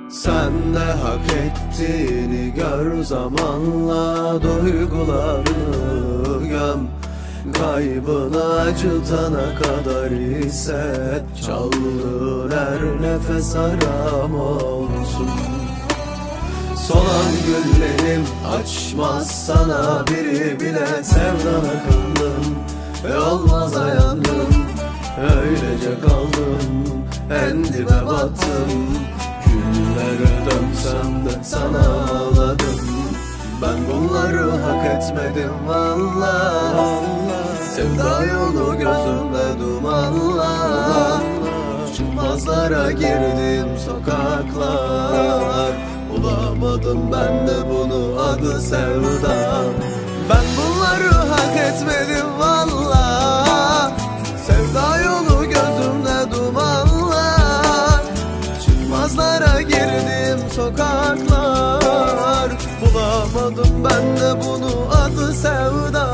Sen de hak ettiğini gör, zamanla duygularını göm. Kaybını acıtana kadar hisset, çaldığın her nefes aram olsun. Solan güllerim açmaz sana biri bile, sevdana kandım ve olmaza yandım. Öylece kaldım, en dibe battım. Güllere dönsem de sana ağladım. Ben bunları hak etmedim vallahi. Sevda yolu gözümde dumanla, çıkmazlara girdim sokaklar. Bulamadım ben de bunu, adı sevda. Ben bunları hak etmedim vallahi. Sevda yolu gözümde dumanla, çıkmazlara girdim sokaklar. Bulamadım ben de bunu, adı sevda.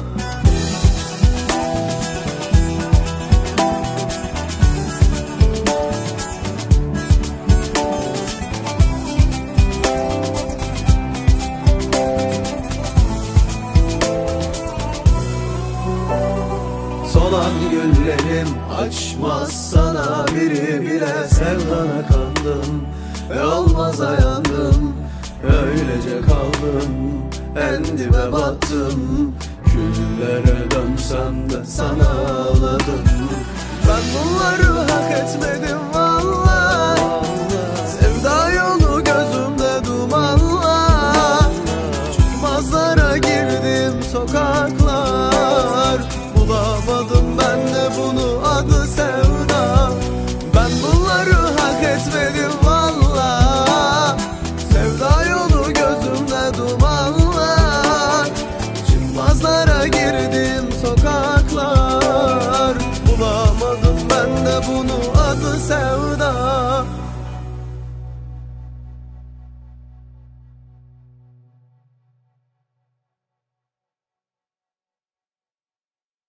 Solan güllerim açmaz sana biri bile, sevdana kandım ve olmaza yandım. Öylece kaldım, en dibe battım. Küllere dönsem de sana ağladım. Ben bunları hak etmedim